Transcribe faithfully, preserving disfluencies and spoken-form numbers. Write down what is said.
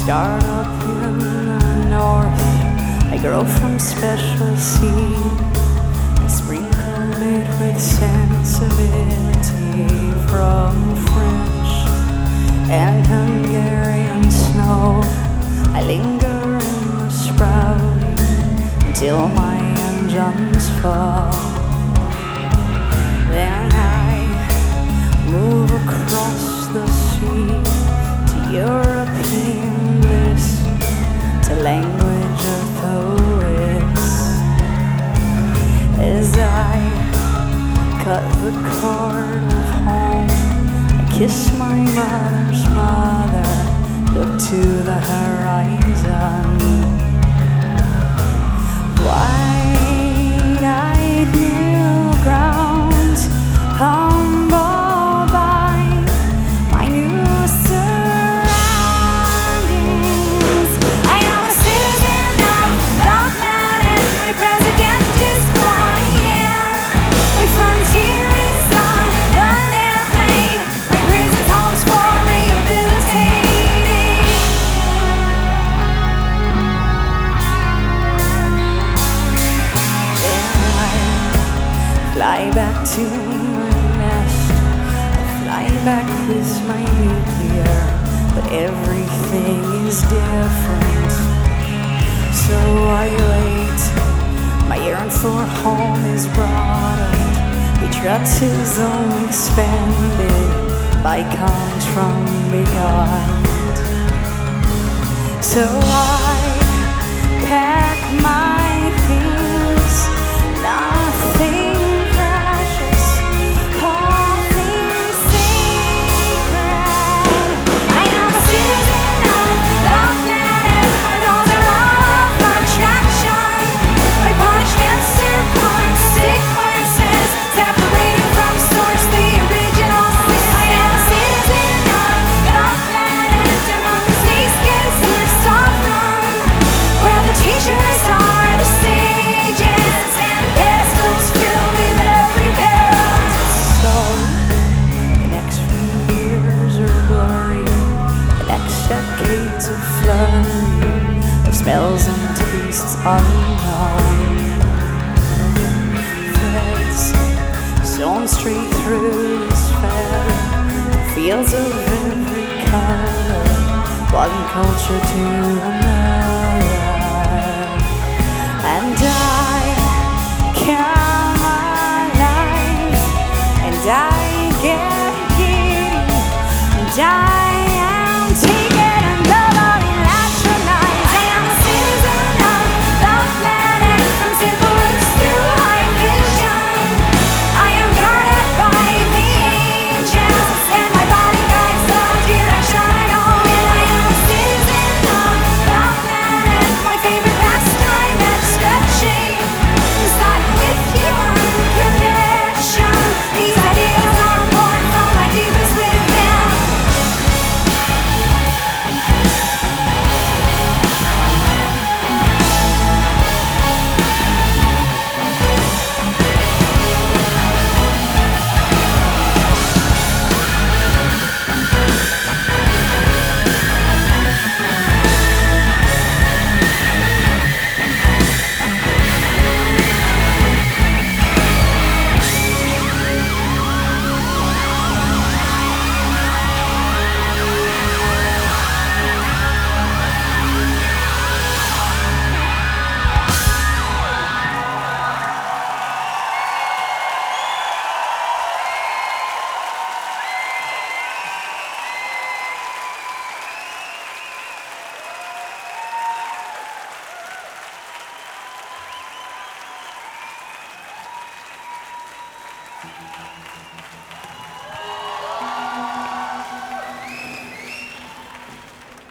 start up in the north. I grow from special seed. I sprinkle it with sensibility from French and Hungarian snow. I linger in the sprouting until my engines fall. Then I move across the sea to European bliss, to language of poets. As I cut the cord of home, I kiss my mother's mother, look to the horizon. Wide-eyed new ground, humbled by my new surroundings. I am a citizen of the planet. My president is quiet. My frontier is on an airplane. My prison homes for rehabilitating. Fly back to my nest. I fly back with my nuclear, but everything is different. So I wait. My yearn for home is broadened. Betrayal is only expanded by comes from beyond. So I pack my things. Nothing decades of flurry of smells and tastes unknown. Threads sewn straight through this fair, fields of every color, one culture to another. And I come alive, and I get giddy, and I